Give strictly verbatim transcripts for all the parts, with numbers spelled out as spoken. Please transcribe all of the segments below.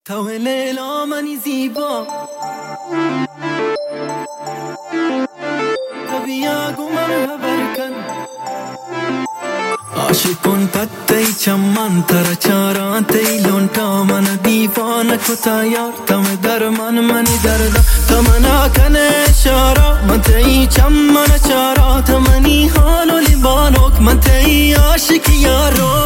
تو لیلا منی زیبا تو بیا گو من خبر کن عاشقون پتی چمن تر چاران تی لونٹا من دیوانه کتا یار تم در من منی دردا تمنا کنه اشارا من تی چمن چارا تمنی حال و لیبانوک من تی عاشق یارو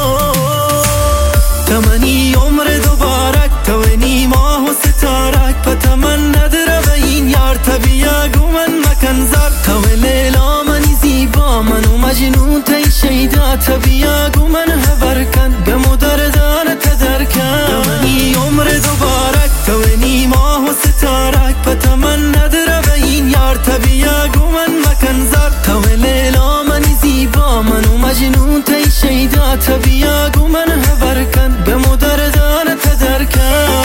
تمنی عمر دوبارک توینی ماه و ستارک پتمن ندره به این یار تبیا گو من مکن زر تو لیلا منی زیبا منو مجنون تی شیدا تبیا گو من خبر کن گمو دردان تدر کن تمنی عمر دوبارک توینی ماه و ستارک پتمن ندره به این یار تبیا گو من مکن زر تو لیلا منی زیبا منو مجنون تی شیدا تبیا گو من خبر کن گمو دردان تدر کن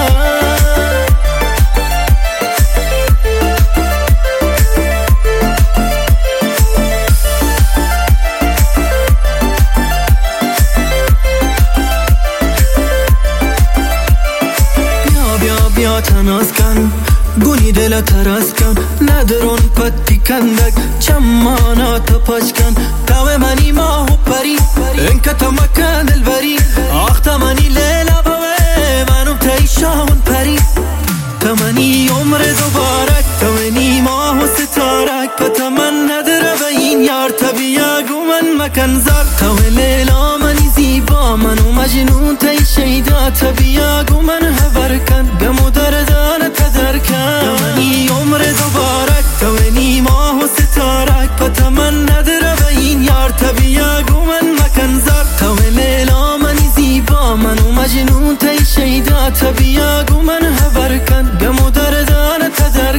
بیا تناز کن گونی دل تراز کن ندرون پتی کندک چمانا تا پاش کن تو منی ماه و پری انکا تا مکن دل بری آخ تا منی لیلا بوه منو تایی شاون پری تا منی عمر دوبارک تا منی ماه و ستارک پتا من ندره به این یار تبیا گو من مکن زر تا لیلا منی زیبا منو مجنون تایی شیدا تبیا گو من خبر کن گمو دردان تدر کن تا منی عمر دوبارک تا منی ماه و ستارک پتا من ندره به این یار تبیا گو من مکن زر تا لیلا منی زیبا منو مجنون تایی شیدا تبیا گو من خبر کن گمو دردان تدر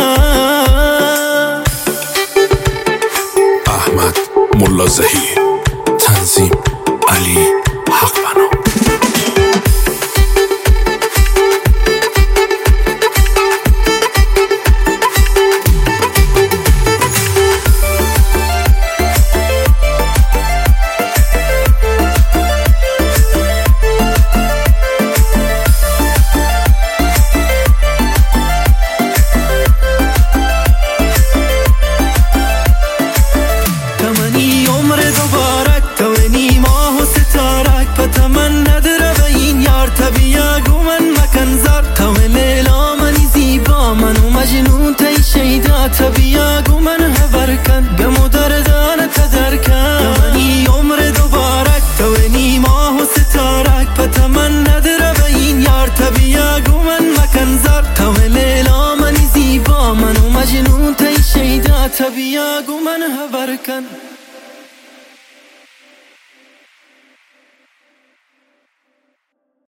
کن احمد ملا زهی تنظیم علی حقبنا تمن ندره به این یار تبیا گو من مکن زر تو لیلا منی زیبا منو مجنون تی شیدا تبیا گو من خبر کن گمو دردان تدر کن تمنی عمر دوبارک توینی ماه و ستارک پتمن ندره به این یار تبیا گو من مکن زر تو لیلا منی زیبا منو مجنون تی شیدا تبیا گو من خبر کن